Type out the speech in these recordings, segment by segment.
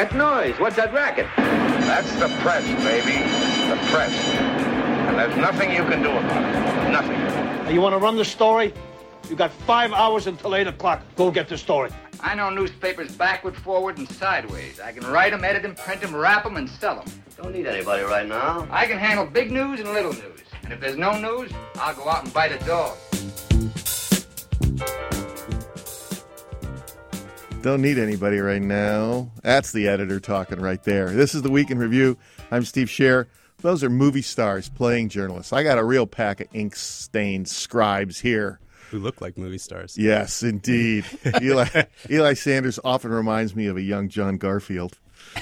that noise? What's that racket? That's the press, baby. The press. And there's nothing you can do about it. Nothing. You want to run the story? You got 5 hours until 8 o'clock. Go get the story. I know newspapers backward, forward, and sideways. I can write them, edit them, print them, wrap them, and sell them. Don't need anybody right now. I can handle big news and little news. And if there's no news, I'll go out and bite a dog. Don't need anybody right now. That's the editor talking right there. This is the Week in Review. I'm Steve Scher. Those are movie stars playing journalists. I got a real pack of ink-stained scribes here. Who look like movie stars. Yes, indeed. Eli Sanders often reminds me of a young John Garfield.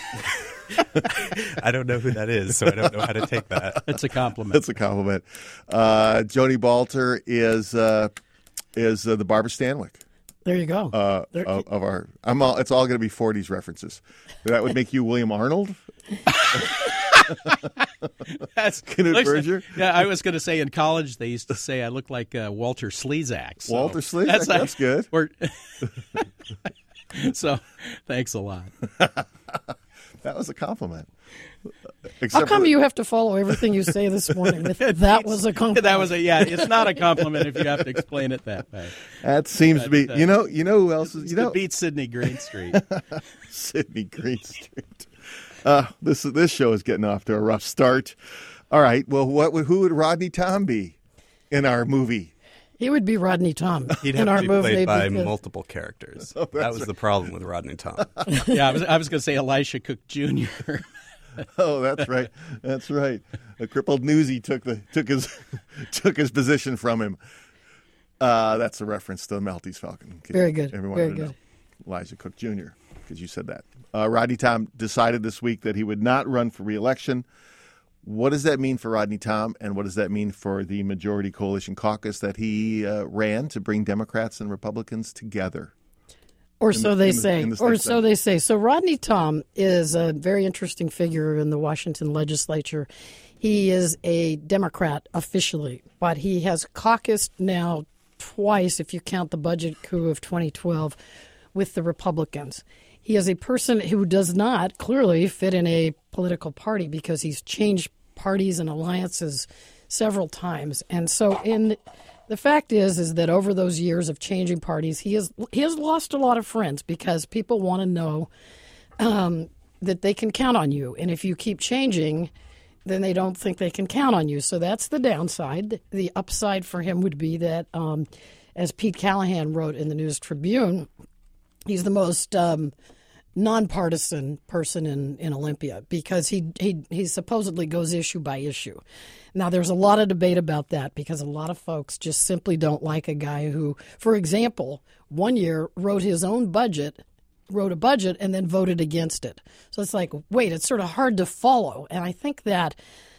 I don't know who that is, so I don't know how to take that. It's a compliment. It's a compliment. Joni Balter is the Barbara Stanwyck. There you go. Of our, it's all going to be 40s references. That would make you William Arnold. That's Knut Berger. Yeah, I was going to say in college they used to say I look like Walter Slezak. So Walter Slezak. That's good. So, thanks a lot. That was a compliment. How come you have to follow everything you say this morning? That was a compliment. That was it's not a compliment if you have to explain it that way. That seems to be. You know who else is? Beat Sidney Greenstreet. Sidney Greenstreet. This show is getting off to a rough start. All right. Well, who would Rodney Tom be in our movie? He would be Rodney Tom. He'd have to be played by multiple characters. That was the problem with Rodney Tom. Yeah, I was going to say Elisha Cook Jr. Oh, that's right. That's right. A crippled Newsy took his position from him. That's a reference to the Maltese Falcon. Very good. Everyone Very to good. know. Elijah Cook Jr., because you said that. Rodney Tom decided this week that he would not run for re-election. What does that mean for Rodney Tom, and what does that mean for the Majority Coalition Caucus that he ran to bring Democrats and Republicans together? Or so they say. So Rodney Tom is a very interesting figure in the Washington legislature. He is a Democrat officially, but he has caucused now twice, if you count the budget coup of 2012, with the Republicans. He is a person who does not clearly fit in a political party because he's changed parties and alliances several times. And so the fact is that over those years of changing parties, he has lost a lot of friends because people want to know that they can count on you. And if you keep changing, then they don't think they can count on you. So that's the downside. The upside for him would be that, as Pete Callahan wrote in the News Tribune, he's the most nonpartisan person in Olympia because he supposedly goes issue by issue. Now, there's a lot of debate about that because a lot of folks just simply don't like a guy who, for example, one year wrote a budget and then voted against it. So it's like, wait, it's sort of hard to follow. And I think that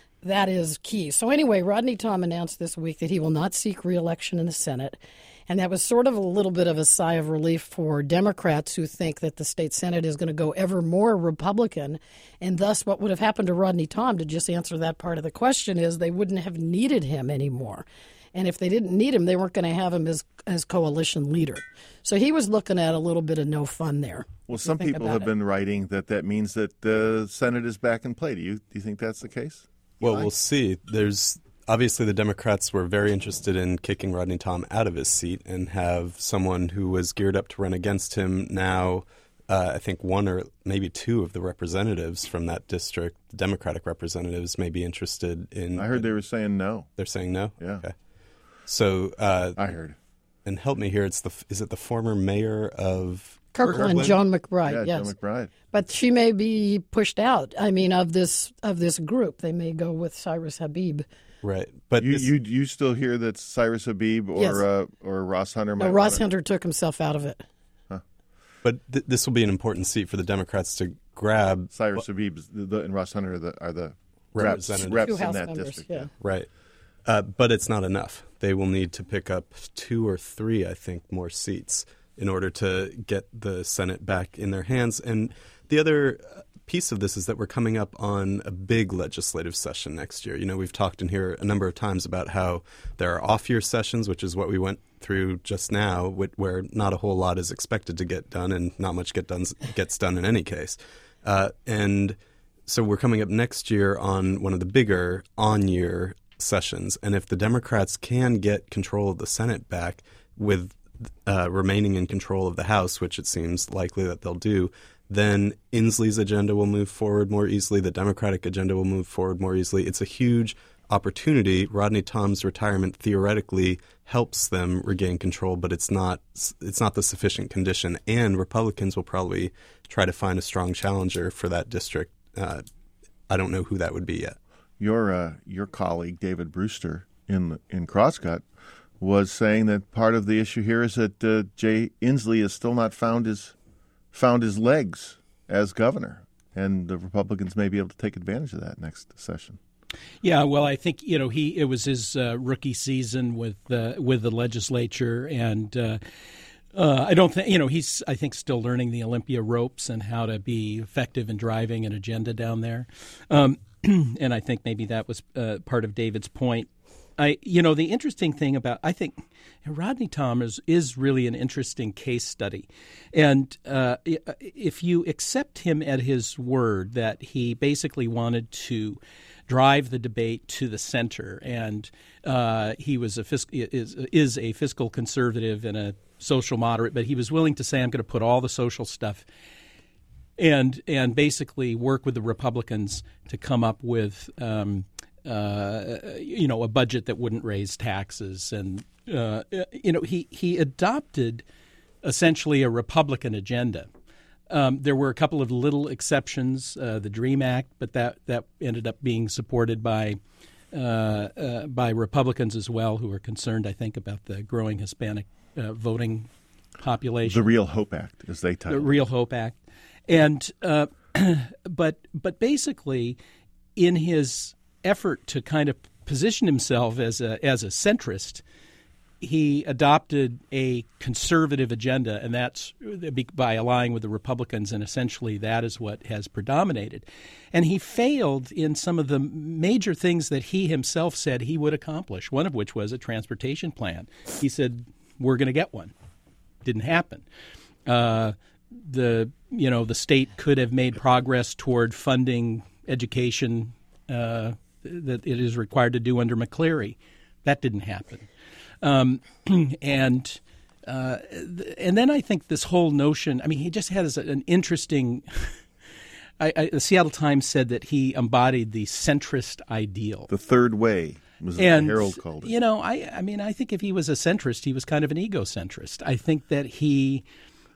is key. So anyway, Rodney Tom announced this week that he will not seek re-election in the Senate. And that was sort of a little bit of a sigh of relief for Democrats who think that the state Senate is going to go ever more Republican. And thus what would have happened to Rodney Tom, to just answer that part of the question, is they wouldn't have needed him anymore. And if they didn't need him, they weren't going to have him as coalition leader. So he was looking at a little bit of no fun there. Well, some people have been writing that means that the Senate is back in play. Do you think that's the case? Well, we'll see. Obviously, the Democrats were very interested in kicking Rodney Tom out of his seat and have someone who was geared up to run against him now. I think one or maybe two of the representatives from that district, Democratic representatives, may be interested in. I heard they were saying no. They're saying no? Yeah. Okay. So I heard. And help me here. Is it the former mayor of Kirkland, Joan McBride? Yeah, yes. Joan McBride. But she may be pushed out. I mean, of this group, they may go with Cyrus Habib. Right, but you still hear that Cyrus Habib or Ross Hunter? No, Ross Hunter took himself out of it. Huh. But this will be an important seat for the Democrats to grab. Cyrus Habib and Ross Hunter are the reps in that district. Yeah. Right, but it's not enough. They will need to pick up 2 or 3, I think, more seats in order to get the Senate back in their hands. And the other piece of this is that we're coming up on a big legislative session next year. You know, we've talked in here a number of times about how there are off-year sessions, which is what we went through just now, where not a whole lot is expected to get done and not much gets done in any case. And so we're coming up next year on one of the bigger on-year sessions. And if the Democrats can get control of the Senate back with remaining in control of the House, which it seems likely that they'll do, then Inslee's agenda will move forward more easily. The Democratic agenda will move forward more easily. It's a huge opportunity. Rodney Tom's retirement theoretically helps them regain control, but it's not the sufficient condition. And Republicans will probably try to find a strong challenger for that district. I don't know who that would be yet. Your colleague David Brewster in Crosscut was saying that part of the issue here is that Jay Inslee has still not found his legs as governor, and the Republicans may be able to take advantage of that next session. Yeah, well, I think it was his rookie season with the legislature, and I don't think he's I think still learning the Olympia ropes and how to be effective in driving an agenda down there, and I think maybe that was part of David's point. The interesting thing about I think Rodney Tom is really an interesting case study, and if you accept him at his word that he basically wanted to drive the debate to the center, and he was is a fiscal conservative and a social moderate, but he was willing to say, I'm going to put all the social stuff and basically work with the Republicans to come up with a budget that wouldn't raise taxes, and he adopted essentially a Republican agenda. There were a couple of little exceptions, the DREAM Act, but that ended up being supported by Republicans as well, who are concerned, I think, about the growing Hispanic voting population. The Real Hope Act, as they titled it. The Real Hope Act, and but basically, in his effort to kind of position himself as a centrist, he adopted a conservative agenda, and that's by allying with the Republicans, and essentially that is what has predominated. And he failed in some of the major things that he himself said he would accomplish, one of which was a transportation plan. He said, we're going to get one. Didn't happen. The state could have made progress toward funding education that it is required to do under McCleary. That didn't happen. And then I think this whole notion, I mean, he just has an interesting, the Seattle Times said that he embodied the centrist ideal. The third way was what the Herald called it. I think if he was a centrist, he was kind of an egocentrist. I think that he,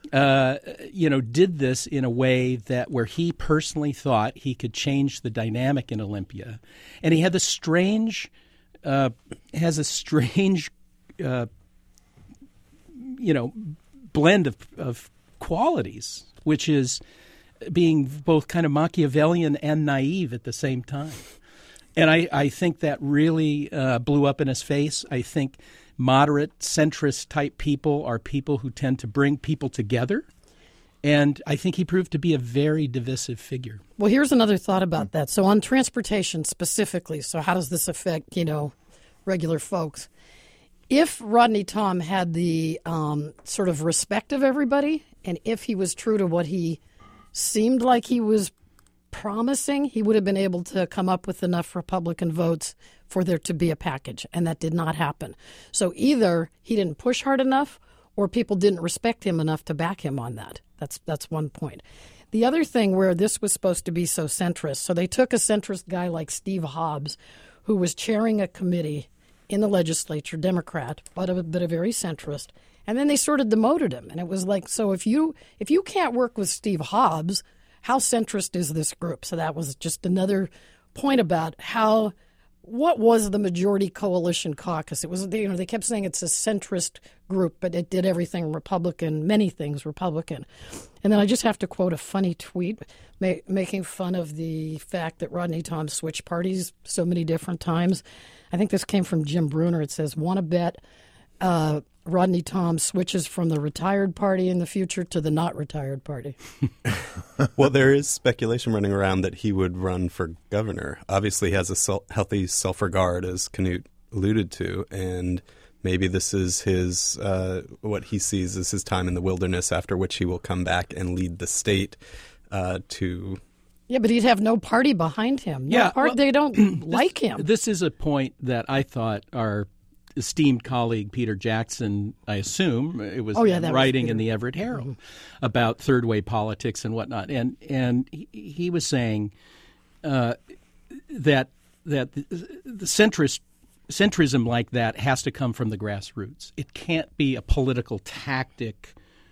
did this in a way where he personally thought he could change the dynamic in Olympia. And he had the strange, blend of qualities, which is being both kind of Machiavellian and naive at the same time. And I think that really blew up in his face. I think moderate, centrist type people are people who tend to bring people together. And I think he proved to be a very divisive figure. Well, here's another thought about that. So on transportation specifically, so how does this affect, regular folks? If Rodney Tom had the sort of respect of everybody, and if he was true to what he seemed like he was promising, he would have been able to come up with enough Republican votes for there to be a package, and that did not happen. So either he didn't push hard enough, or people didn't respect him enough to back him on that. That's one point. The other thing where this was supposed to be so centrist, so they took a centrist guy like Steve Hobbs, who was chairing a committee in the legislature, Democrat, but a very centrist, and then they sort of demoted him. And it was like, so if you can't work with Steve Hobbs, how centrist is this group? So that was just another point about what was the majority coalition caucus. It was, they kept saying it's a centrist group, but it did everything Republican, many things Republican. And then I just have to quote a funny tweet making fun of the fact that Rodney Tom switched parties so many different times. I think this came from Jim Bruner. It says, want to bet Rodney Tom switches from the retired party in the future to the not retired party. Well, there is speculation running around that he would run for governor. Obviously, he has a healthy self-regard, as Knut alluded to, and maybe this is his what he sees as his time in the wilderness, after which he will come back and lead the state. to. Yeah, but he'd have no party behind him. They don't like him. This is a point that I thought our esteemed colleague Peter Jackson, I assume, it was writing in the Everett Herald about third-way politics and whatnot. And he was saying that the centrism like that has to come from the grassroots. It can't be a political tactic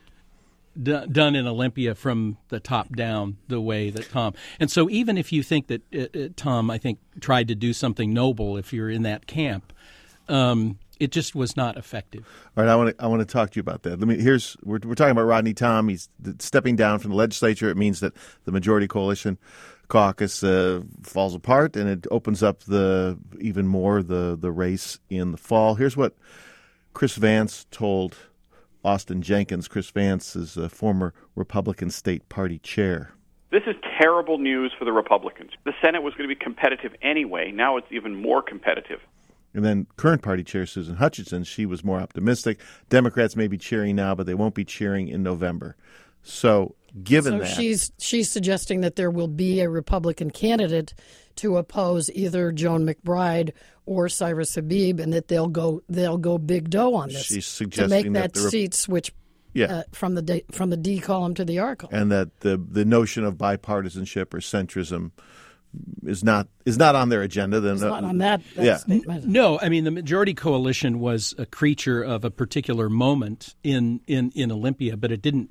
done in Olympia from the top down the way that Tom. And so even if you think that Tom, I think, tried to do something noble if you're in that camp, it just was not effective. All right, I want to talk to you about that. We're talking about Rodney Tom. He's stepping down from the legislature. It means that the majority coalition caucus falls apart, and it opens up even more the race in the fall. Here's what Chris Vance told Austin Jenkins. Chris Vance is a former Republican state party chair. This is terrible news for the Republicans. The Senate was going to be competitive anyway. Now it's even more competitive. And then current party chair Susan Hutchinson, she was more optimistic. Democrats may be cheering now, but they won't be cheering in November. So given that, she's suggesting that there will be a Republican candidate to oppose either Joan McBride or Cyrus Habib, and that they'll go big dough on this. She's suggesting to make that seat switch from the D column to the R column, and that the notion of bipartisanship or centrism is not on their agenda. Then it's not on that statement. No, I mean the majority coalition was a creature of a particular moment in Olympia, but it didn't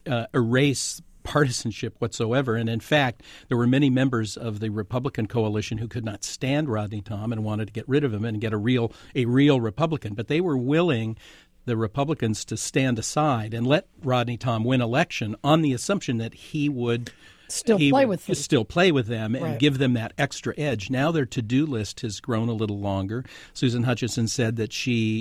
erase partisanship whatsoever. And in fact, there were many members of the Republican coalition who could not stand Rodney Tom and wanted to get rid of him and get a real Republican. But they were willing, the Republicans, to stand aside and let Rodney Tom win election on the assumption that he would still play with them and give them that extra edge. Now their to-do list has grown a little longer. Susan Hutchinson said that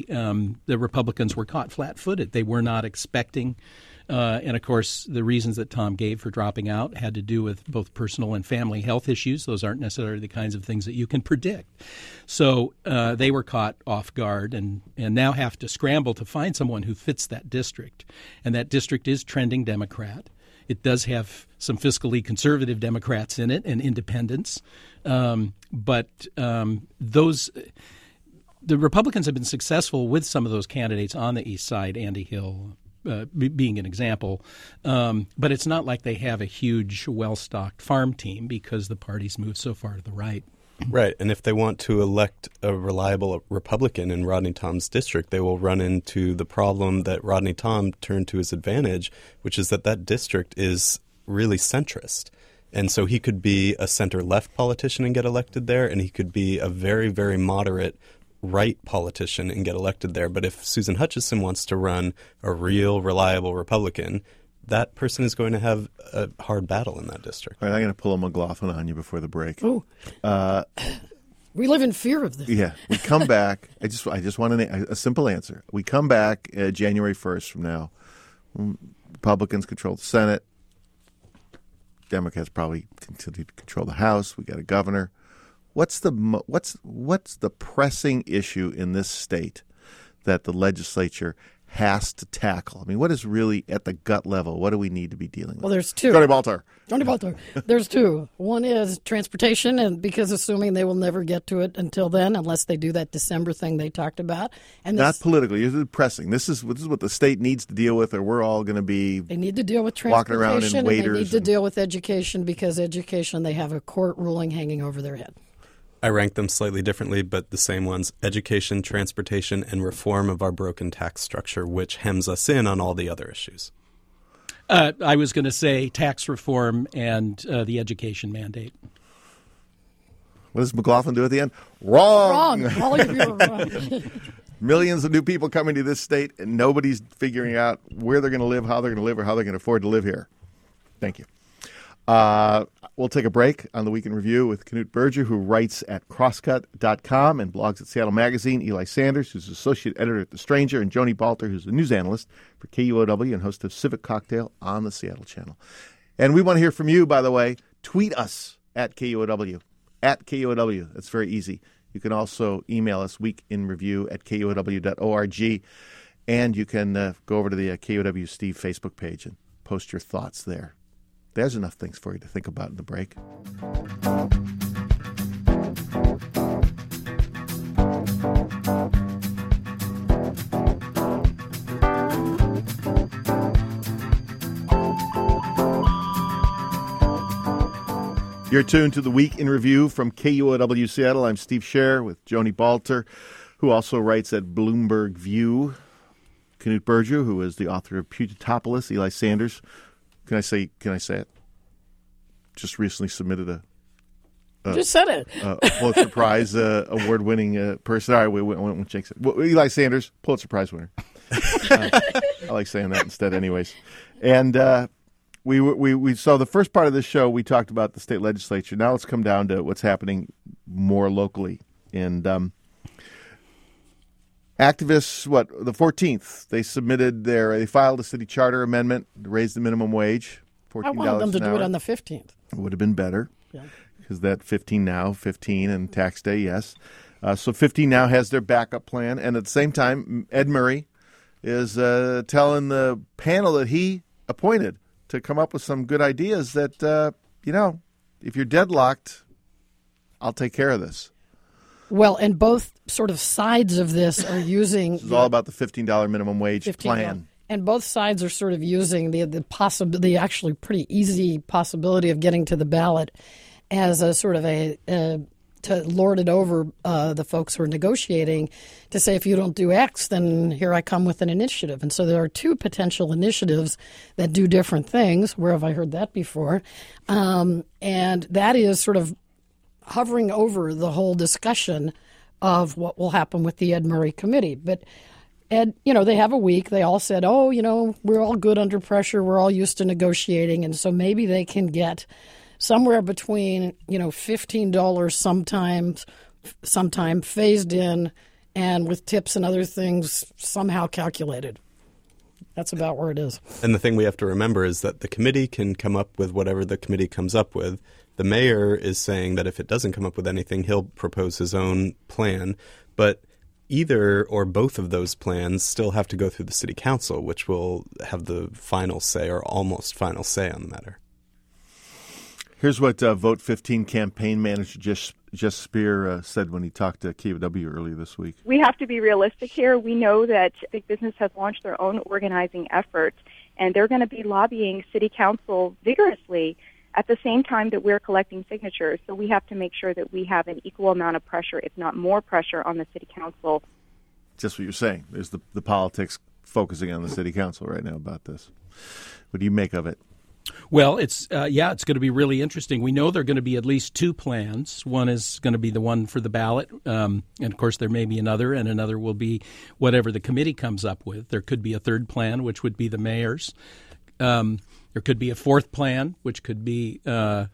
the Republicans were caught flat-footed. They were not expecting. And, of course, the reasons that Tom gave for dropping out had to do with both personal and family health issues. Those aren't necessarily the kinds of things that you can predict. So they were caught off guard and now have to scramble to find someone who fits that district. And that district is trending Democrat. It does have some fiscally conservative Democrats in it and independents. But the Republicans have been successful with some of those candidates on the East Side, Andy Hill being an example. But it's not like they have a huge, well-stocked farm team because the party's moved so far to the right. Right, and if they want to elect a reliable Republican in Rodney Tom's district, they will run into the problem that Rodney Tom turned to his advantage, which is that district is really centrist. And so he could be a center-left politician and get elected there, and he could be a very, very moderate right politician and get elected there. But if Susan Hutchinson wants to run a real, reliable Republican, that person is going to have a hard battle in that district. All right, I'm going to pull a McLaughlin on you before the break. Oh, we live in fear of this. Yeah, we come back. I just want a simple answer. We come back January 1st from now. Republicans control the Senate. Democrats probably continue to control the House. We got a governor. What's the pressing issue in this state that the legislature has to tackle? I mean, what is really at the gut level? What do we need to be dealing with? Well, there's two. Tony Baltar. There's two. One is transportation, and because assuming they will never get to it until then, unless they do that December thing they talked about. And not politically. This is pressing. This is what the state needs to deal with, or we're all going to be. They need to deal with walking around in waders. And they need to deal with education because education, they have a court ruling hanging over their head. I rank them slightly differently, but the same ones: education, transportation, and reform of our broken tax structure, which hems us in on all the other issues. I was going to say tax reform and the education mandate. What does McLaughlin do at the end? Wrong. All of you are wrong. Millions of new people coming to this state, and nobody's figuring out where they're going to live, how they're going to live, or how they're going to afford to live here. Thank you. We'll take a break on the Week in Review with Knut Berger, who writes at crosscut.com and blogs at Seattle Magazine, Eli Sanders, who's associate editor at The Stranger, and Joni Balter, who's a news analyst for KUOW and host of Civic Cocktail on the Seattle Channel. And we want to hear from you, by the way. Tweet us at KUOW. At KUOW. That's very easy. You can also email us weekinreview@kuow.org. And you can go over to the KUOW Steve Facebook page and post your thoughts there. There's enough things for you to think about in the break. You're tuned to the Week in Review from KUOW Seattle. I'm Steve Scher with Joni Balter, who also writes at Bloomberg View. Knut Berger, who is the author of Putitopolis. Eli Sanders, can I say it? Just recently submitted a just said it. Pulitzer Prize award-winning person. All right, we won't jinx it. Well, Eli Sanders, Pulitzer Prize winner. I like saying that instead, anyways. And we saw the first part of this show. We talked about the state legislature. Now let's come down to what's happening more locally. And activists, the 14th, they filed a city charter amendment to raise the minimum wage. $14 I wanted them to do it on the 15th. It would have been better. Yeah. Because that 15 now, 15 and tax day, yes. So 15 now has their backup plan. And at the same time, Ed Murray is telling the panel that he appointed to come up with some good ideas that, if you're deadlocked, I'll take care of this. Well, and both sort of sides of this are using... This is all about the $15 minimum wage plan. And both sides are sort of using the actually pretty easy possibility of getting to the ballot as a sort of to lord it over the folks who are negotiating to say, if you don't do X, then here I come with an initiative. And so there are two potential initiatives that do different things. Where have I heard that before? And that is sort of hovering over the whole discussion of what will happen with the Ed Murray committee. But Ed, they have a week. They all said, we're all good under pressure. We're all used to negotiating. And so maybe they can get somewhere between, $15 sometime phased in and with tips and other things somehow calculated. That's about where it is. And the thing we have to remember is that the committee can come up with whatever the committee comes up with. The mayor is saying that if it doesn't come up with anything, he'll propose his own plan. But either or both of those plans still have to go through the city council, which will have the final say or almost final say on the matter. Here's what Vote 15 campaign manager Jess Spear said when he talked to KUOW earlier this week. We have to be realistic here. We know that big business has launched their own organizing efforts, and they're going to be lobbying city council vigorously at the same time that we're collecting signatures. So we have to make sure that we have an equal amount of pressure, if not more pressure, on the city council. Just what you're saying. There's the politics focusing on the city council right now about this. What do you make of it? Well, it's going to be really interesting. We know there are going to be at least two plans. One is going to be the one for the ballot, and of course there may be another, and another will be whatever the committee comes up with. There could be a third plan, which would be the mayor's. There could be a fourth plan, which could be the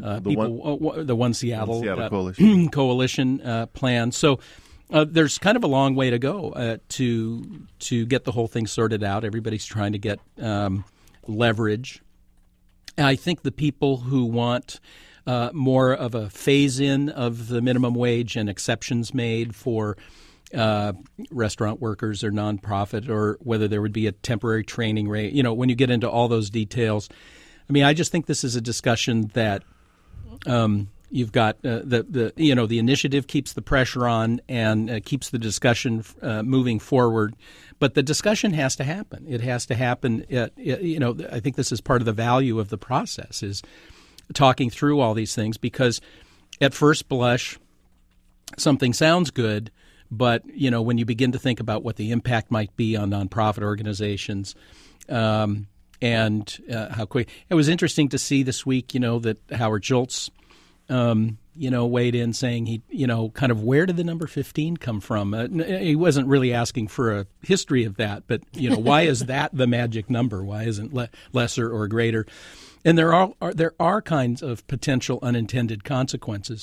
One Seattle coalition plan. So there's kind of a long way to go to get the whole thing sorted out. Everybody's trying to get leverage. I think the people who want more of a phase-in of the minimum wage and exceptions made for restaurant workers or nonprofit, or whether there would be a temporary training rate, when you get into all those details. I mean, I just think this is a discussion that you've got the initiative keeps the pressure on and keeps the discussion moving forward. But the discussion has to happen. It has to happen. I think this is part of the value of the process, is talking through all these things, because at first blush, something sounds good, but when you begin to think about what the impact might be on nonprofit organizations, and how quick it was interesting to see this week, that Howard Schultz, weighed in saying he, kind of where did the number 15 come from? He wasn't really asking for a history of that, but, why is that the magic number? Why isn't lesser or greater? And there are kinds of potential unintended consequences.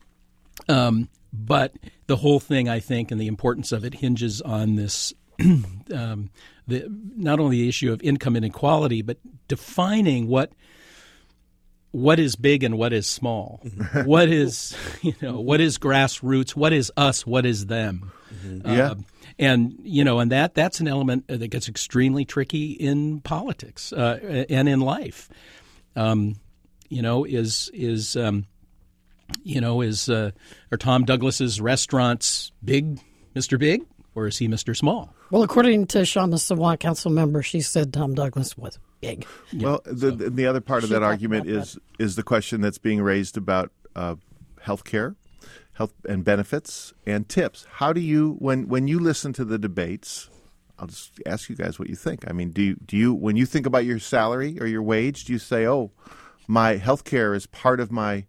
But the whole thing, I think, and the importance of it hinges on this, not only the issue of income inequality, but defining what is big and what is small, what is grassroots, what is us, what is them. Mm-hmm. And that's an element that gets extremely tricky in politics and in life. Are Tom Douglas's restaurants big, Mr. Big, or is he Mr. Small? Well, according to Shama Sawant, council member, she said Tom Douglas was big. Well, the other part of that argument is the question that's being raised about health care, health and benefits, and tips. How do you, when you listen to the debates, I'll just ask you guys what you think. I mean, do you when you think about your salary or your wage, do you say, oh, my health care is part of my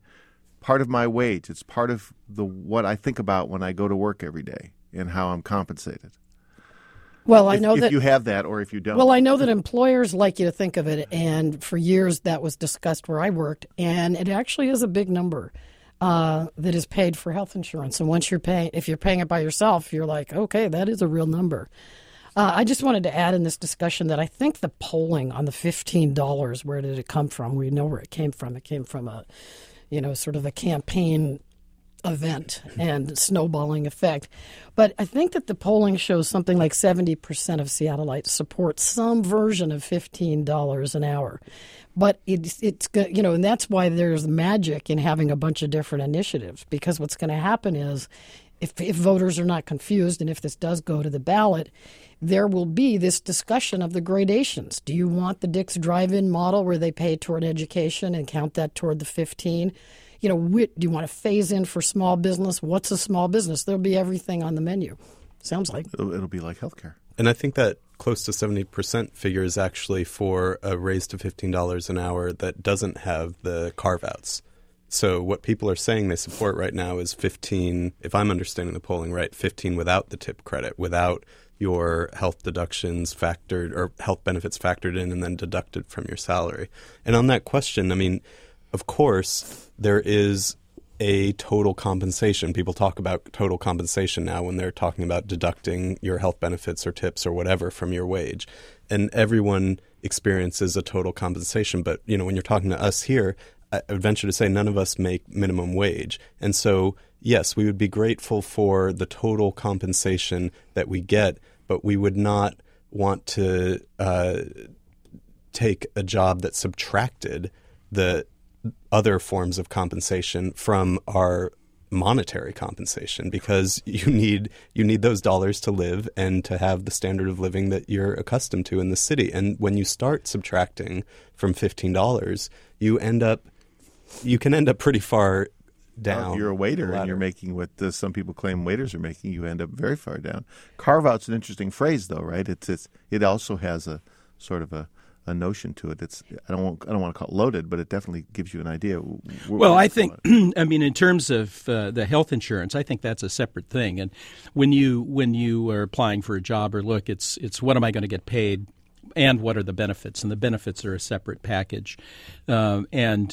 wage. It's part of what I think about when I go to work every day and how I'm compensated. Well, if you have that or if you don't. Well, I know that employers like you to think of it, and for years that was discussed where I worked, and it actually is a big number that is paid for health insurance. And if you're paying it by yourself, you're like, okay, that is a real number. I just wanted to add in this discussion that I think the polling on the $15, where did it come from? We know where it came from. It came from a sort of a campaign event and snowballing effect. But I think that the polling shows something like 70% of Seattleites support some version of $15 an hour. But it's and that's why there's magic in having a bunch of different initiatives, because what's going to happen is if voters are not confused, and if this does go to the ballot, there will be this discussion of the gradations. Do you want the Dick's drive-in model where they pay toward education and count that toward the 15? Do you want to phase in for small business? What's a small business? There'll be everything on the menu. Sounds like. It'll be like healthcare. And I think that close to 70% figure is actually for a raise to $15 an hour that doesn't have the carve-outs. So what people are saying they support right now is 15, if I'm understanding the polling right, 15 without the tip credit, without your health deductions factored or health benefits factored in and then deducted from your salary. And on that question, I mean, of course, there is a total compensation. People talk about total compensation now when they're talking about deducting your health benefits or tips or whatever from your wage. And everyone experiences a total compensation. But, when you're talking to us here, I would venture to say none of us make minimum wage. And so, yes, we would be grateful for the total compensation that we get, but we would not want to take a job that subtracted the other forms of compensation from our monetary compensation, because you need those dollars to live and to have the standard of living that you're accustomed to in the city. And when you start subtracting from $15, you can end up pretty far down. You're a waiter and you're making what some people claim waiters are making. You end up very far down. Carve out's an interesting phrase, though, right? It also has a sort of a notion to it. I don't want to call it loaded, but it definitely gives you an idea. Well, I think in terms of the health insurance, I think that's a separate thing. And when you are applying for a job or look, it's what am I going to get paid, and what are the benefits? And the benefits are a separate package. So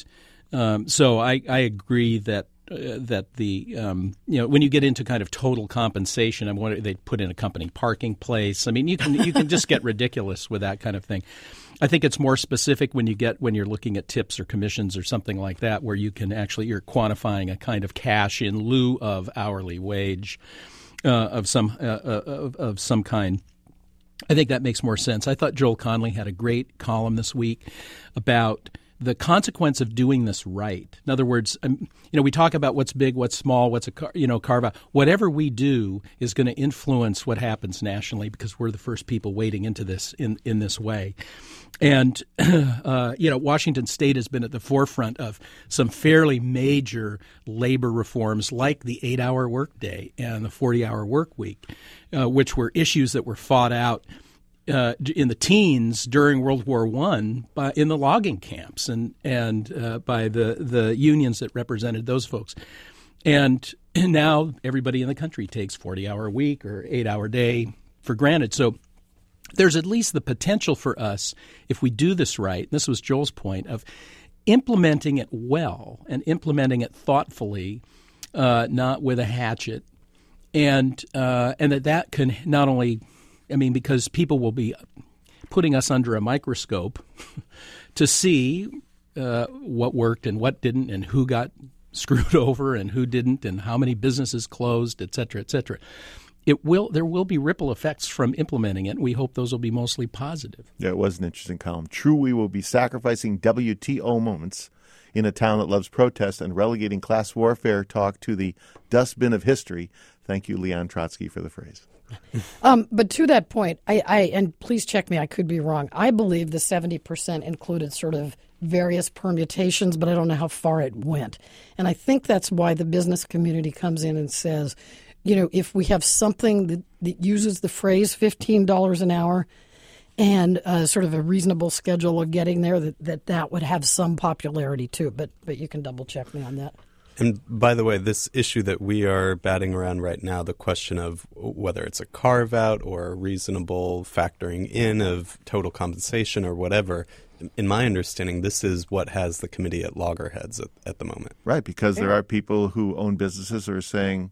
I agree that the when you get into kind of total compensation, they put in a company parking place. I mean, you can just get ridiculous with that kind of thing. I think it's more specific when you're looking at tips or commissions or something like that, where you're quantifying a kind of cash in lieu of hourly wage of some kind. I think that makes more sense. I thought Joel Conley had a great column this week about the consequence of doing this right. In other words, we talk about what's big, what's small, what's carve out. Whatever we do is going to influence what happens nationally, because we're the first people wading into this in this way. And Washington State has been at the forefront of some fairly major labor reforms, like the 8-hour workday and the 40-hour work week, which were issues that were fought out in the teens during World War I in the logging camps and by the unions that represented those folks. And now everybody in the country takes 40-hour week or 8-hour day for granted. So there's at least the potential for us, if we do this right, this was Joel's point, of implementing it well and implementing it thoughtfully, not with a hatchet, and that can not only – because people will be putting us under a microscope to see what worked and what didn't, and who got screwed over and who didn't, and how many businesses closed, et cetera, et cetera. there will be ripple effects from implementing it. And we hope those will be mostly positive. Yeah, it was an interesting column. True, we will be sacrificing WTO moments in a town that loves protest and relegating class warfare talk to the dustbin of history. Thank you, Leon Trotsky, for the phrase. But to that point, I and please check me, I could be wrong. I believe the 70% included sort of various permutations, but I don't know how far it went. And I think that's why the business community comes in and says, if we have something that uses the phrase $15 an hour and sort of a reasonable schedule of getting there, that would have some popularity too. But you can double check me on that. And by the way, this issue that we are batting around right now, the question of whether it's a carve-out or a reasonable factoring in of total compensation or whatever, in my understanding, this is what has the committee at loggerheads at the moment. Right, because there are people who own businesses who are saying,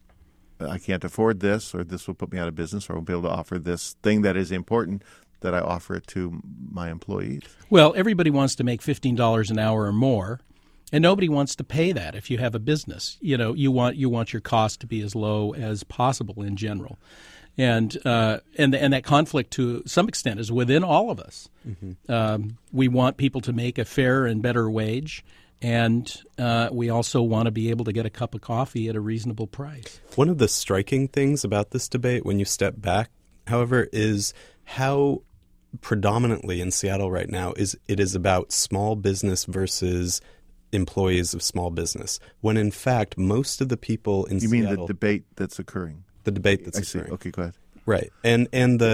I can't afford this, or this will put me out of business, or I won't be able to offer this thing that is important, that I offer it to my employees. Well, everybody wants to make $15 an hour or more. And nobody wants to pay that if you have a business. You want your cost to be as low as possible in general, and that conflict to some extent is within all of us. Mm-hmm. We want people to make a fair and better wage, and we also want to be able to get a cup of coffee at a reasonable price. One of the striking things about this debate, when you step back, however, is how predominantly in Seattle right now it is about small business versus employees of small business, when in fact most of the people in Seattle... You mean the debate that's occurring? The debate that's occurring. Okay, go ahead. Right, and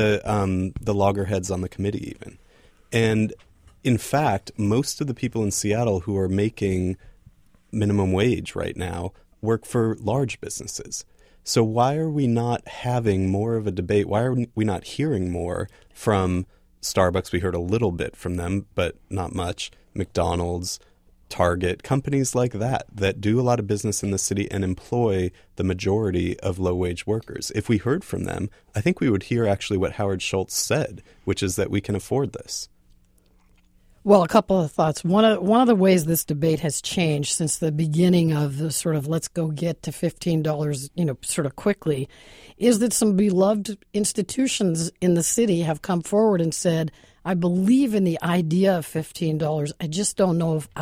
the loggerheads on the committee even. And in fact, most of the people in Seattle who are making minimum wage right now work for large businesses. So why are we not having more of a debate? Why are we not hearing more from Starbucks? We heard a little bit from them, but not much. McDonald's, Target, companies like that do a lot of business in the city and employ the majority of low-wage workers. If we heard from them, I think we would hear actually what Howard Schultz said, which is that we can afford this. Well, a couple of thoughts. One of the ways this debate has changed since the beginning of the sort of let's go get to $15, sort of quickly, is that some beloved institutions in the city have come forward and said, I believe in the idea of $15. I just don't know if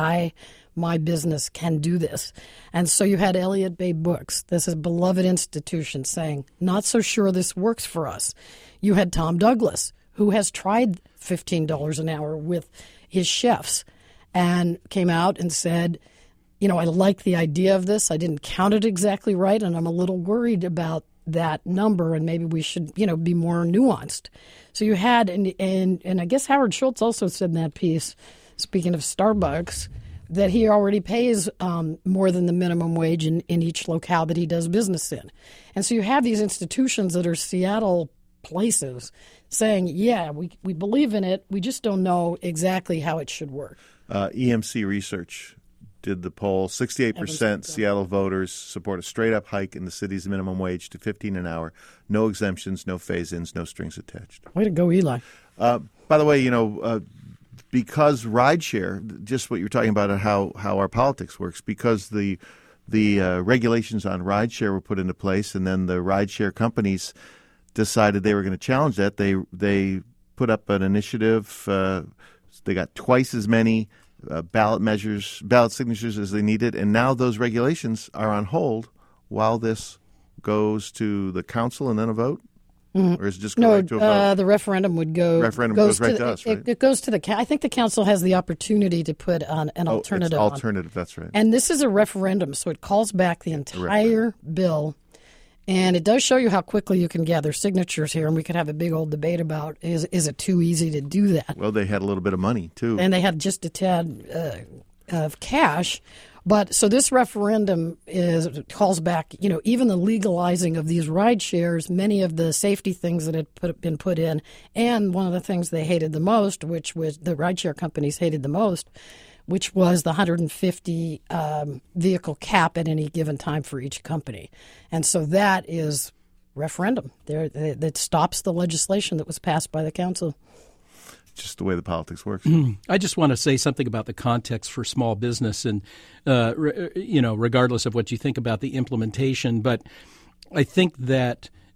my business can do this. And so you had Elliott Bay Books, this is a beloved institution, saying, not so sure this works for us. You had Tom Douglas, who has tried $15 an hour with his chefs and came out and said, I like the idea of this. I didn't count it exactly right, and I'm a little worried about that number, and maybe we should, be more nuanced. So you had, and I guess Howard Schultz also said in that piece, speaking of Starbucks, that he already pays more than the minimum wage in each locale that he does business in. And so you have these institutions that are Seattle places saying, yeah, we believe in it, we just don't know exactly how it should work. EMC Research did the poll. 68% Seattle voters support a straight-up hike in the city's minimum wage to $15 an hour. No exemptions, no phase-ins, no strings attached. Way to go, Eli. By the way, because rideshare, just what you were talking about how our politics works, because the regulations on rideshare were put into place, and then the rideshare companies decided they were going to challenge that. They put up an initiative. They got twice as many ballot signatures as they needed, and now those regulations are on hold while this goes to the council and then a vote? Mm-hmm. Or is it just go right to a vote? The referendum would go. Referendum goes right to us, right? It goes to I think the council has the opportunity to put on an alternative. It's alternative, that's right. And this is a referendum, so it calls back the entire bill. And it does show you how quickly you can gather signatures here, and we could have a big old debate about is it too easy to do that? Well, they had a little bit of money, too. And they had just a tad of cash. But so this referendum calls back, even the legalizing of these ride shares, many of the safety things that had been put in, and one of the things they hated the most, which was the rideshare companies hated the most, which was the 150 vehicle cap at any given time for each company. And so that is referendum. That stops the legislation that was passed by the council. Just the way the politics works. I just want to say something about the context for small business, and regardless of what you think about the implementation. But I think that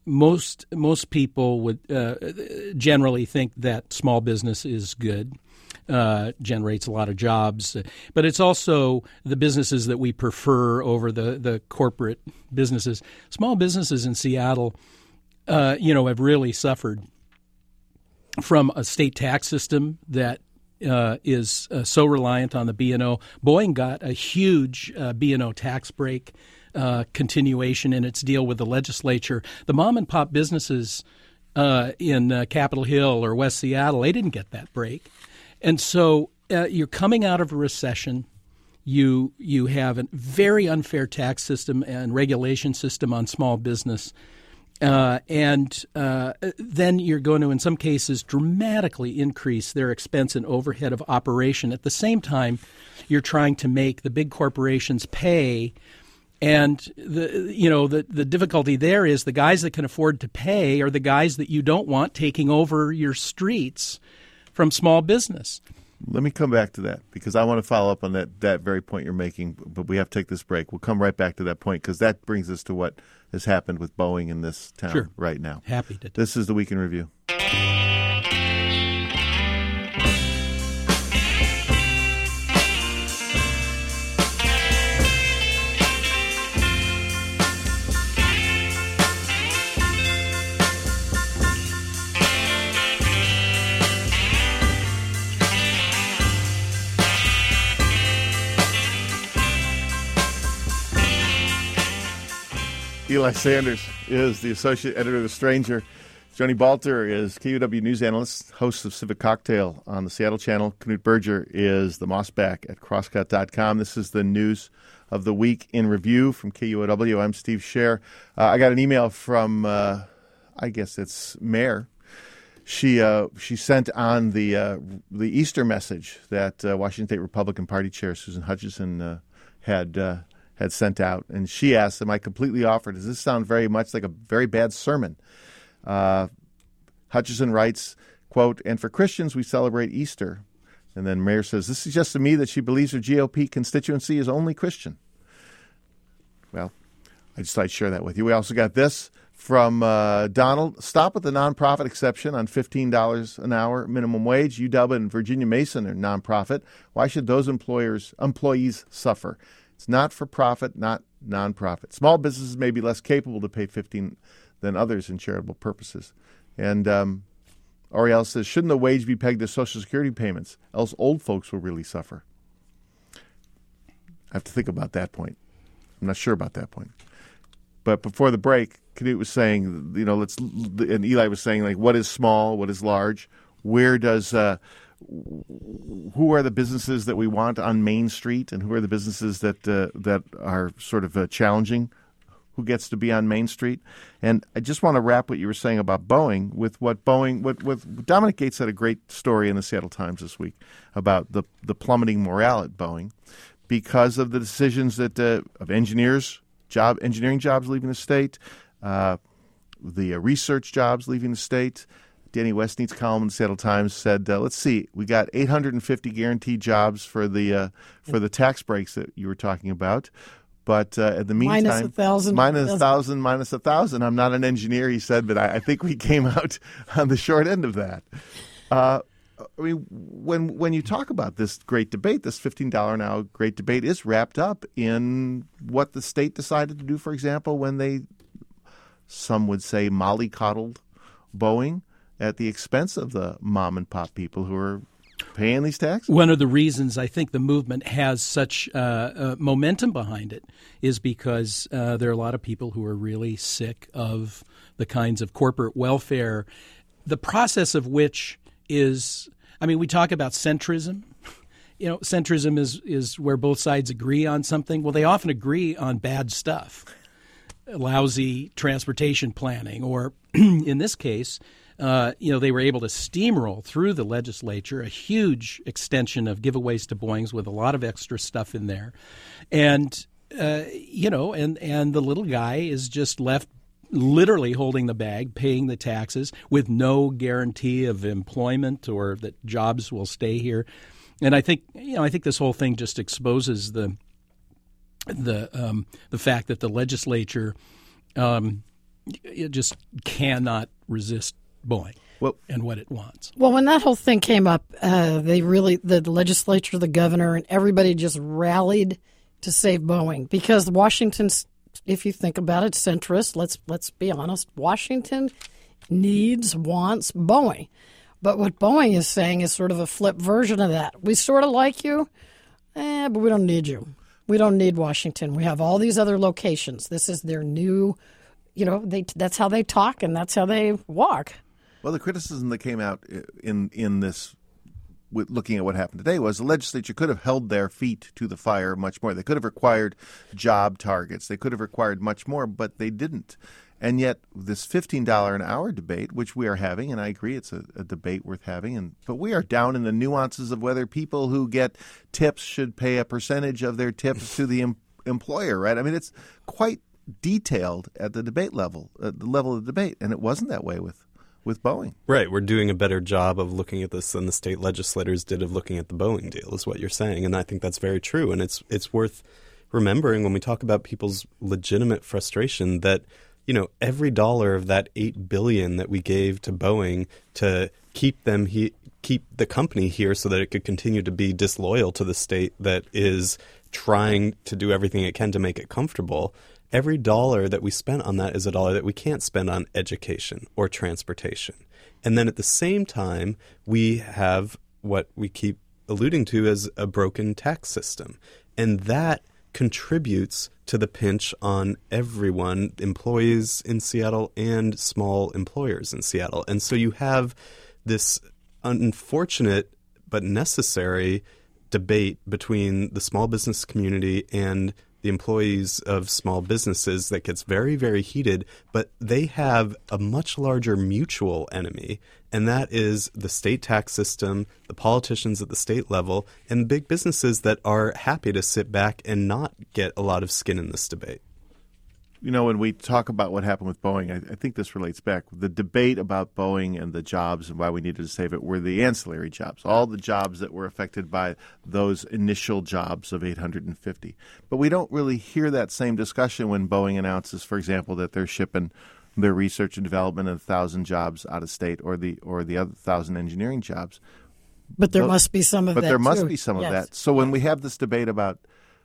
most people would generally think that small business is good, generates a lot of jobs, but it's also the businesses that we prefer over the corporate businesses. Small businesses in Seattle, have really suffered from a state tax system that is so reliant on the B&O. Boeing got a huge B&O tax break continuation in its deal with the legislature. The mom and pop businesses in Capitol Hill or West Seattle, they didn't get that break. And so you're coming out of a recession. You have a very unfair tax system and regulation system on small business. And then you're going to, in some cases, dramatically increase their expense and overhead of operation. At the same time, you're trying to make the big corporations pay. And the difficulty there is the guys that can afford to pay are the guys that you don't want taking over your streets from small business. Let me come back to that because I want to follow up on that very point you're making, but we have to take this break. We'll come right back to that point because that brings us to what has happened with Boeing in this town right now. Happy to. This is the Week in Review. Eli Sanders is the associate editor of The Stranger. Joni Balter is KUW news analyst, host of Civic Cocktail on the Seattle Channel. Knut Berger is the Mossback at Crosscut.com. This is the news of the week in review from KUOW. I'm Steve Scher. I got an email from, I guess it's Mayor. She sent on the Easter message that Washington State Republican Party Chair Susan Hutchison had sent out, and she asked, am I completely off, or does this sound very much like a very bad sermon? Hutchison writes, quote, and for Christians, we celebrate Easter. And then Mayor says, this suggests to me that she believes her GOP constituency is only Christian. Well, I just thought I'd share that with you. We also got this from Donald. Stop with the nonprofit exception on $15 an hour minimum wage. UW and Virginia Mason are nonprofit. Why should those employees suffer? It's not for profit, not nonprofit. Small businesses may be less capable to pay $15 than others in charitable purposes. And Ariel says, shouldn't the wage be pegged to Social Security payments? Else old folks will really suffer. I have to think about that point. I'm not sure about that point. But before the break, Knut was saying, and Eli was saying, like, what is small, what is large? Where does who are the businesses that we want on Main Street, and who are the businesses that are sort of challenging? Who gets to be on Main Street? And I just want to wrap what you were saying about Boeing with what Dominic Gates had a great story in the Seattle Times this week about the plummeting morale at Boeing because of the decisions that of engineering jobs leaving the state, the research jobs leaving the state. Danny Westneat's column in the Seattle Times said, let's see, we got 850 guaranteed jobs for the tax breaks that you were talking about. But in the meantime, minus 1,000. Minus 1,000, minus 1,000. I'm not an engineer, he said, but I think we came out on the short end of that. I mean, when you talk about this great debate, this $15 an hour great debate is wrapped up in what the state decided to do, for example, when some would say mollycoddled Boeing at the expense of the mom and pop people who are paying these taxes? One of the reasons I think the movement has such momentum behind it is because there are a lot of people who are really sick of the kinds of corporate welfare, the process of which is, I mean, we talk about centrism. Centrism is where both sides agree on something. Well, they often agree on bad stuff, lousy transportation planning, or in this case, they were able to steamroll through the legislature a huge extension of giveaways to Boeings with a lot of extra stuff in there. And, and the little guy is just left literally holding the bag, paying the taxes with no guarantee of employment or that jobs will stay here. And I think this whole thing just exposes the fact that the legislature You just cannot resist Boeing and what it wants. Well, when that whole thing came up, the legislature, the governor, and everybody just rallied to save Boeing because Washington's, if you think about it, centrist. Let's be honest. Washington wants Boeing. But what Boeing is saying is sort of a flip version of that. We sort of like you, but we don't need you. We don't need Washington. We have all these other locations. This is their new, that's how they talk and that's how they walk. Well, the criticism that came out in this, with looking at what happened today, was the legislature could have held their feet to the fire much more. They could have required job targets. They could have required much more, but they didn't. And yet this $15 an hour debate, which we are having, and I agree it's a debate worth having, but we are down in the nuances of whether people who get tips should pay a percentage of their tips to the employer, right? I mean, it's quite detailed at the debate level, at the level of the debate, and it wasn't that way with Boeing. Right. We're doing a better job of looking at this than the state legislators did of looking at the Boeing deal, is what you're saying. And I think that's very true. And it's worth remembering when we talk about people's legitimate frustration that, every dollar of that $8 billion that we gave to Boeing to keep the company here so that it could continue to be disloyal to the state that is trying to do everything it can to make it comfortable. Every dollar that we spent on that is a dollar that we can't spend on education or transportation. And then at the same time, we have what we keep alluding to as a broken tax system. And that contributes to the pinch on everyone, employees in Seattle and small employers in Seattle. And so you have this unfortunate but necessary debate between the small business community and the employees of small businesses that gets very, very heated, but they have a much larger mutual enemy, and that is the state tax system, the politicians at the state level, and big businesses that are happy to sit back and not get a lot of skin in this debate. When we talk about what happened with Boeing, I think this relates back. The debate about Boeing and the jobs and why we needed to save it were the ancillary jobs, all the jobs that were affected by those initial jobs of 850. But we don't really hear that same discussion when Boeing announces, for example, that they're shipping their research and development and 1,000 jobs out of state or the other 1,000 engineering jobs. But there must be some of that, But there must too. be some Yes. of that. So when we have this debate about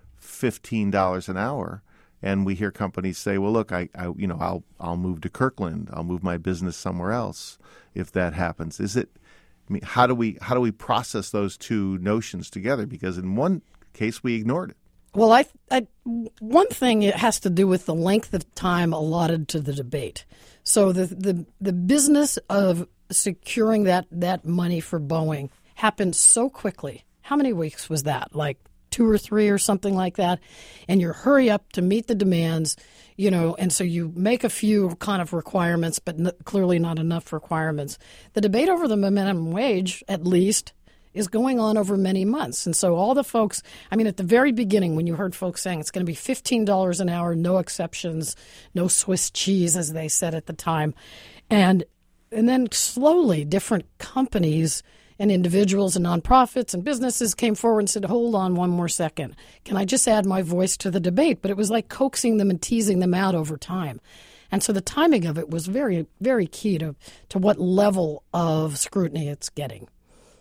$15 an hour, and we hear companies say, "Well, look, I'll move to Kirkland. I'll move my business somewhere else if that happens." How do we process those two notions together? Because in one case we ignored it. Well, one thing, it has to do with the length of time allotted to the debate. So the business of securing that money for Boeing happened so quickly. How many weeks was that? Like 2 or 3 or something like that, and you hurry up to meet the demands, and so you make a few kind of requirements, but clearly not enough requirements. The debate over the minimum wage, at least, is going on over many months. And so all the folks, at the very beginning, when you heard folks saying it's going to be $15 an hour, no exceptions, no Swiss cheese, as they said at the time, and then slowly different companies and individuals and nonprofits and businesses came forward and said, hold on one more second. Can I just add my voice to the debate? But it was like coaxing them and teasing them out over time. And so the timing of it was very, very key to what level of scrutiny it's getting.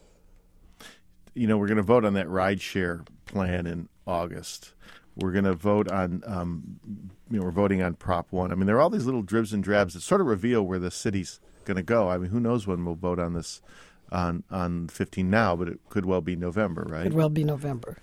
We're going to vote on that rideshare plan in August. We're going to vote on, we're voting on Prop 1. There are all these little dribs and drabs that sort of reveal where the city's going to go. Who knows when we'll vote on this on 15 now, but it could well be November, right? Could well be November.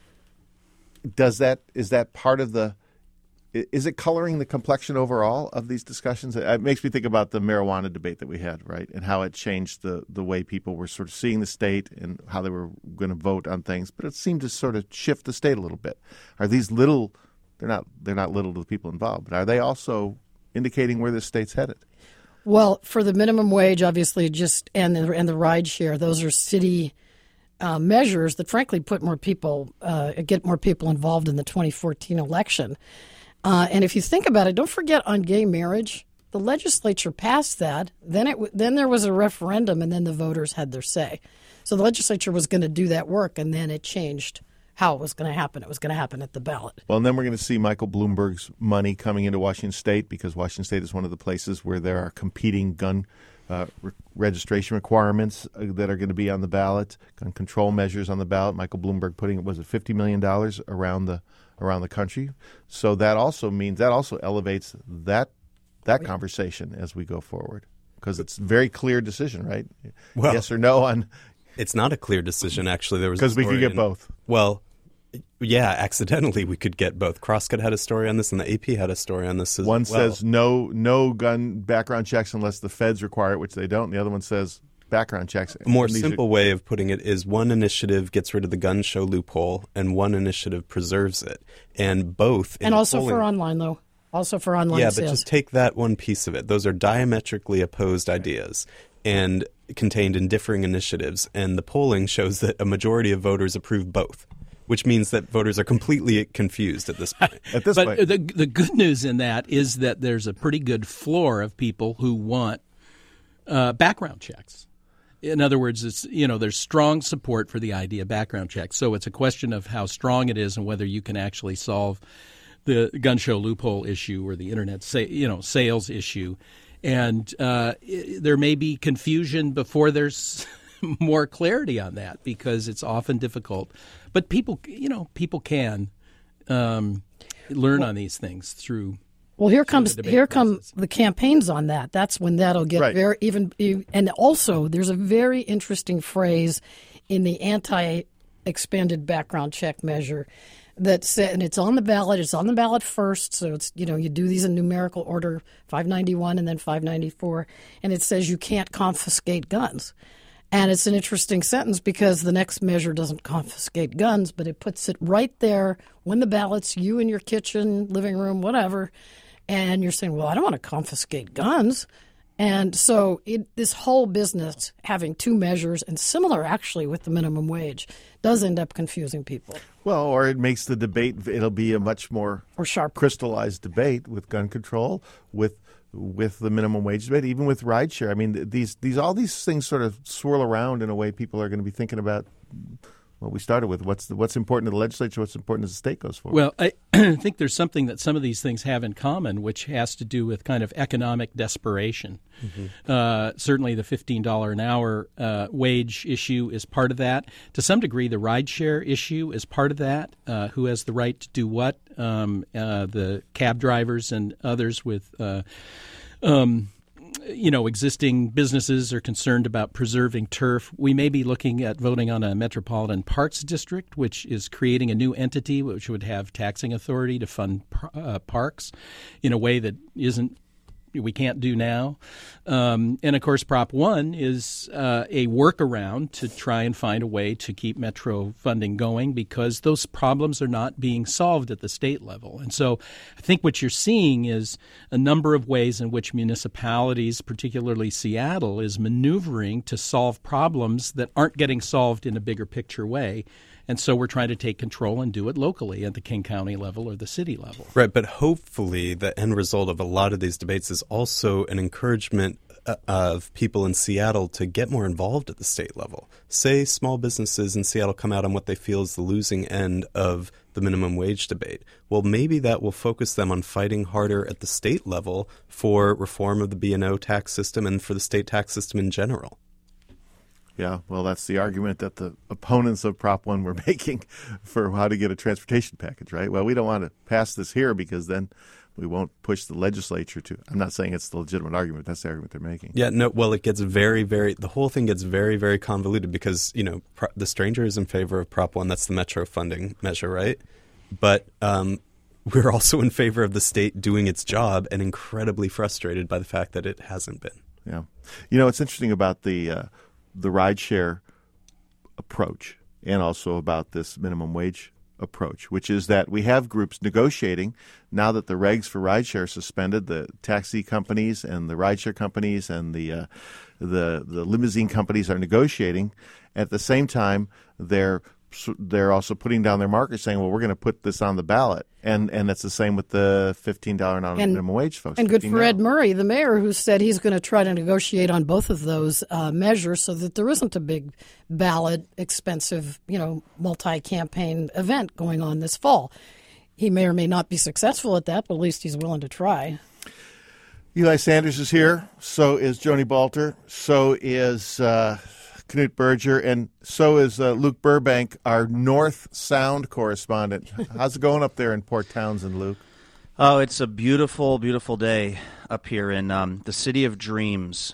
Is that part of is it coloring the complexion overall of these discussions? It makes me think about the marijuana debate that we had, right? And how it changed the way people were sort of seeing the state and how they were going to vote on things. But it seemed to sort of shift the state a little bit. Are these little, they're not little to the people involved, but are they also indicating where the state's headed? Well, for the minimum wage, obviously, and the ride share, those are city measures that, frankly, put more people, get more people involved in the 2014 election. And if you think about it, don't forget on gay marriage, the legislature passed that. Then there was a referendum, and then the voters had their say. So the legislature was going to do that work, and then it changed how it was going to happen. It was going to happen at the ballot. Well, and then we're going to see Michael Bloomberg's money coming into Washington State, because Washington State is one of the places where there are competing gun registration requirements that are going to be on the ballot, gun control measures on the ballot. Michael Bloomberg putting, was it $50 million around the country? So that also elevates that conversation as we go forward, because it's a very clear decision, right? Well, yes or no on. It's not a clear decision, actually. There was because we could get both. Well, yeah, accidentally we could get both. Crosscut had a story on this, and the AP had a story on this as well. One says no gun background checks unless the feds require it, which they don't. And the other one says background checks. A more simple way of putting it is one initiative gets rid of the gun show loophole, and one initiative preserves it. And both. And also for online, though. Also for online sales. Yeah, but just take that one piece of it. Those are diametrically opposed ideas and contained in differing initiatives. And the polling shows that a majority of voters approve both, which means that voters are completely confused at this point. But the good news in that is that there's a pretty good floor of people who want background checks. In other words, there's strong support for the idea of background checks. So it's a question of how strong it is and whether you can actually solve the gun show loophole issue or the internet sales issue. And there may be confusion before there's more clarity on that, because it's often difficult. But people can learn on these things through. Well, here come the campaigns on that. That's when that'll get right. And also, there's a very interesting phrase in the anti-expanded background check measure that said, and it's on the ballot. It's on the ballot first, so it's you do these in numerical order, 591 and then 594, and it says you can't confiscate guns. And it's an interesting sentence because the next measure doesn't confiscate guns, but it puts it right there when the ballot's you in your kitchen, living room, whatever, and you're saying, well, I don't want to confiscate guns. And so this whole business having two measures, and similar actually with the minimum wage, does end up confusing people. Well, or it makes the debate, it'll be a much more sharp, crystallized debate with gun control, with the minimum wage debate, even with rideshare. I mean, all these things sort of swirl around in a way people are going to be thinking about what we started with. What's important to the legislature, what's important as the state goes forward. Well, I think there's something that some of these things have in common, which has to do with kind of economic desperation. Mm-hmm. Certainly the $15 an hour wage issue is part of that. To some degree, the rideshare issue is part of that. Who has the right to do what? The cab drivers and others with existing businesses are concerned about preserving turf. We may be looking at voting on a metropolitan parks district, which is creating a new entity which would have taxing authority to fund parks in a way that we can't do now. And, of course, Prop 1 is a workaround to try and find a way to keep Metro funding going, because those problems are not being solved at the state level. And so I think what you're seeing is a number of ways in which municipalities, particularly Seattle, is maneuvering to solve problems that aren't getting solved in a bigger picture way. And so we're trying to take control and do it locally at the King County level or the city level. Right, but hopefully the end result of a lot of these debates is also an encouragement of people in Seattle to get more involved at the state level. Say small businesses in Seattle come out on what they feel is the losing end of the minimum wage debate. Well, maybe that will focus them on fighting harder at the state level for reform of the B&O tax system and for the state tax system in general. Yeah, well, that's the argument that the opponents of Prop 1 were making for how to get a transportation package, right? Well, we don't want to pass this here because then we won't push the legislature to. I'm not saying it's the legitimate argument. That's the argument they're making. Yeah, no, well, it gets the whole thing gets very, very convoluted because, the stranger is in favor of Prop 1. That's the Metro funding measure, right? But we're also in favor of the state doing its job and incredibly frustrated by the fact that it hasn't been. Yeah. It's interesting about the rideshare approach and also about this minimum wage approach, which is that we have groups negotiating now that the regs for rideshare are suspended. The taxi companies and the rideshare companies and the limousine companies are negotiating. At the same time, they're they're also putting down their markers saying, well, we're going to put this on the ballot. And that's the same with the $15 minimum wage folks. And good for Ed Murray, the mayor, who said he's going to try to negotiate on both of those measures so that there isn't a big ballot, expensive, multi-campaign event going on this fall. He may or may not be successful at that, but at least he's willing to try. Eli Sanders is here. So is Joni Balter. So is Knut Berger, and so is Luke Burbank, our North Sound correspondent. How's it going up there in Port Townsend, Luke? Oh, it's a beautiful, beautiful day up here in the City of Dreams.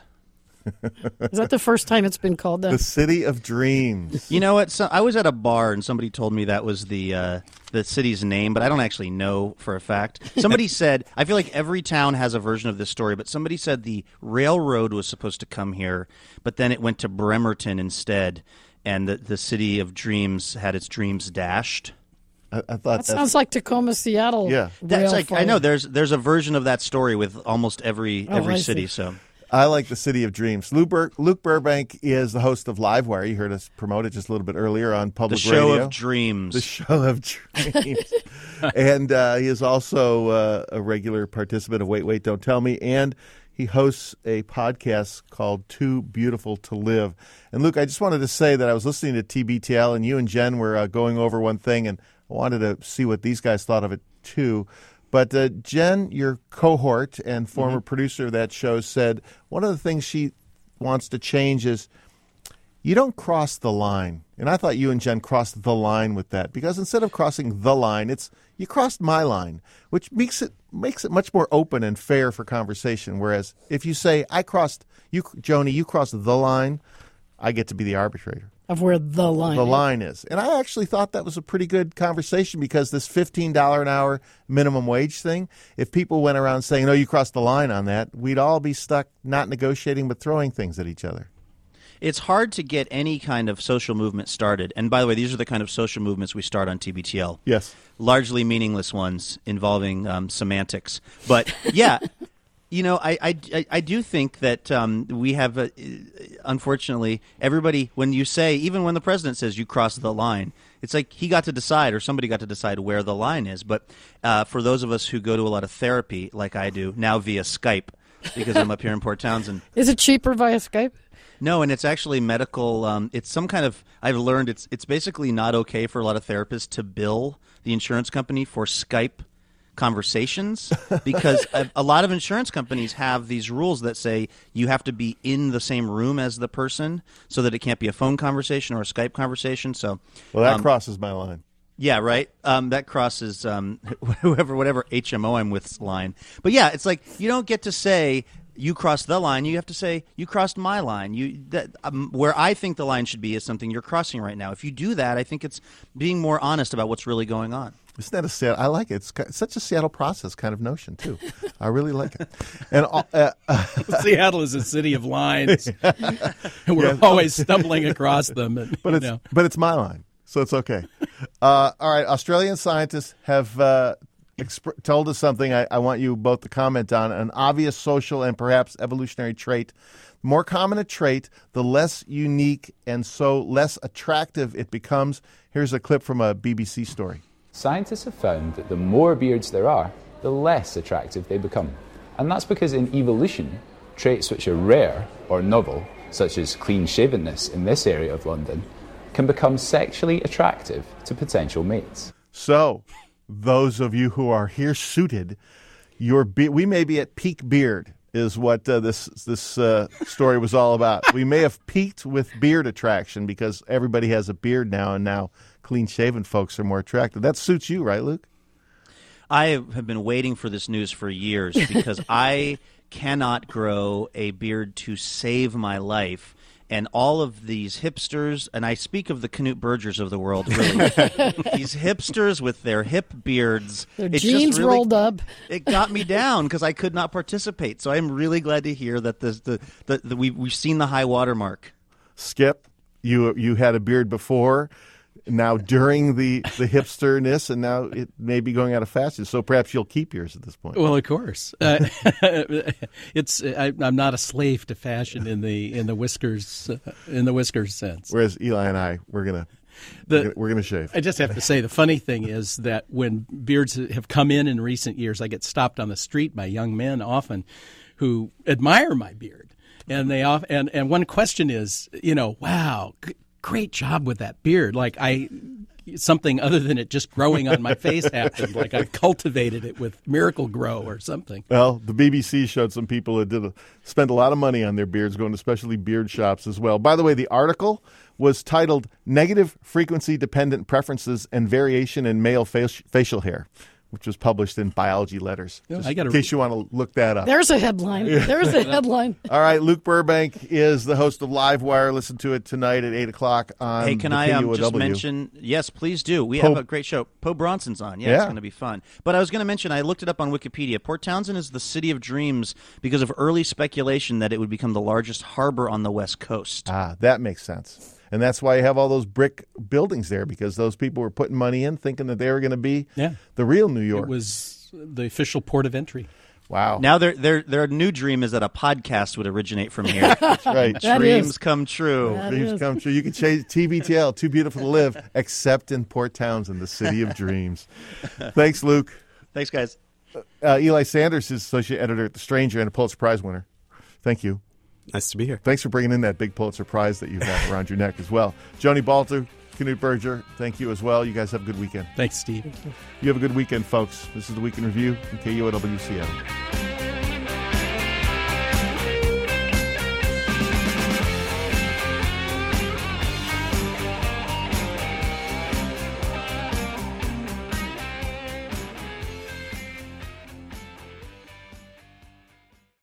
Is that the first time it's been called that? The City of Dreams. You know what? So I was at a bar and somebody told me that was the city's name, but I don't actually know for a fact. Somebody said, I feel like every town has a version of this story, but somebody said the railroad was supposed to come here, but then it went to Bremerton instead, and the City of Dreams had its dreams dashed. I thought that sounds like Tacoma, Seattle. Yeah, that's like I know there's a version of that story with almost every city. So. I like the City of Dreams. Luke Burbank is the host of Livewire. You heard us promote it just a little bit earlier on public radio. The Show of Dreams. The Show of Dreams. And he is also a regular participant of Wait, Don't Tell Me. And he hosts a podcast called Too Beautiful to Live. And Luke, I just wanted to say that I was listening to TBTL, and you and Jen were going over one thing, and I wanted to see what these guys thought of it too. But Jen, your cohort and former producer of that show, said one of the things she wants to change is you don't cross the line. And I thought you and Jen crossed the line with that, because instead of crossing the line, it's you crossed my line, which makes it much more open and fair for conversation. Whereas if you say, I crossed, Joni, you crossed the line, I get to be the arbitrator. Of where the line is. And I actually thought that was a pretty good conversation, because this $15 an hour minimum wage thing, if people went around saying, no, you crossed the line on that, we'd all be stuck not negotiating but throwing things at each other. It's hard to get any kind of social movement started. And by the way, these are the kind of social movements we start on TBTL. Yes. Largely meaningless ones involving semantics. But yeah. You know, I do think that we have, unfortunately, everybody, when you say, even when the president says you crossed the line, it's like he got to decide, or somebody got to decide where the line is. But for those of us who go to a lot of therapy, like I do, now via Skype, because I'm up here in Port Townsend. Is it cheaper via Skype? No, and it's actually medical. It's some kind of, I've learned it's basically not okay for a lot of therapists to bill the insurance company for Skype conversations, because a lot of insurance companies have these rules that say you have to be in the same room as the person so that it can't be a phone conversation or a Skype conversation. So, well, that crosses my line. Yeah, right. That crosses whatever HMO I'm with's line. But yeah, it's like you don't get to say you crossed the line. You have to say you crossed my line. Where I think the line should be is something you're crossing right now. If you do that, I think it's being more honest about what's really going on. Isn't that a Seattle? I like it. It's such a Seattle process kind of notion, too. I really like it. And Seattle is a city of lines. And we're always stumbling across them. And, but it's my line, so it's okay. All right, Australian scientists have told us something I want you both to comment on, an obvious social and perhaps evolutionary trait. The more common a trait, the less unique and so less attractive it becomes. Here's a clip from a BBC story. Scientists have found that the more beards there are, the less attractive they become. And that's because in evolution, traits which are rare or novel, such as clean-shavenness in this area of London, can become sexually attractive to potential mates. So, those of you who are here suited, we may be at peak beard, is what this story was all about. We may have peaked with beard attraction because everybody has a beard now, and now clean-shaven folks are more attractive. That suits you, right, Luke? I have been waiting for this news for years because I cannot grow a beard to save my life. And all of these hipsters, and I speak of the Knut Bergers of the world, really, these hipsters with their hip beards. Their jeans really rolled up. It got me down because I could not participate. So I'm really glad to hear that we've seen the high water mark. Skip, you had a beard before. Now during the hipsterness, and now it may be going out of fashion. So perhaps you'll keep yours at this point. Well, of course, I'm not a slave to fashion in the whiskers sense. Whereas Eli and I, we're gonna We're going to shave. I just have to say, the funny thing is that when beards have come in recent years, I get stopped on the street by young men often who admire my beard. And and one question is, wow, great job with that beard. Like something other than it just growing on my face happened. Like I cultivated it with Miracle Grow or something. Well, the BBC showed some people that spent a lot of money on their beards, going to especially beard shops as well. By the way, the article was titled Negative Frequency Dependent Preferences and Variation in Male Facial Hair, which was published in Biology Letters. In case you want to look that up. There's a headline. There's a headline. All right, Luke Burbank is the host of Livewire. Listen to it tonight at 8 o'clock on Hey, can I just mention? Yes, please do. We have a great show. Poe Bronson's on. Yeah, it's going to be fun. But I was going to mention, I looked it up on Wikipedia. Port Townsend is the city of dreams because of early speculation that it would become the largest harbor on the West Coast. Ah, that makes sense. And that's why you have all those brick buildings there, because those people were putting money in thinking that they were going to be the real New York. It was the official port of entry. Wow. Now their new dream is that a podcast would originate from here. That's right. Dreams come true. Dreams come true. You can change TBTL, Too Beautiful to Live, except in Port Townsend, the city of dreams. Thanks, Luke. Thanks, guys. Eli Sanders is associate editor at The Stranger and a Pulitzer Prize winner. Thank you. Nice to be here. Thanks for bringing in that big Pulitzer Prize that you've got around your neck as well. Joni Balter, Knut Berger, thank you as well. You guys have a good weekend. Thanks, Steve. You have a good weekend, folks. This is the Week in Review from KUOW Seattle.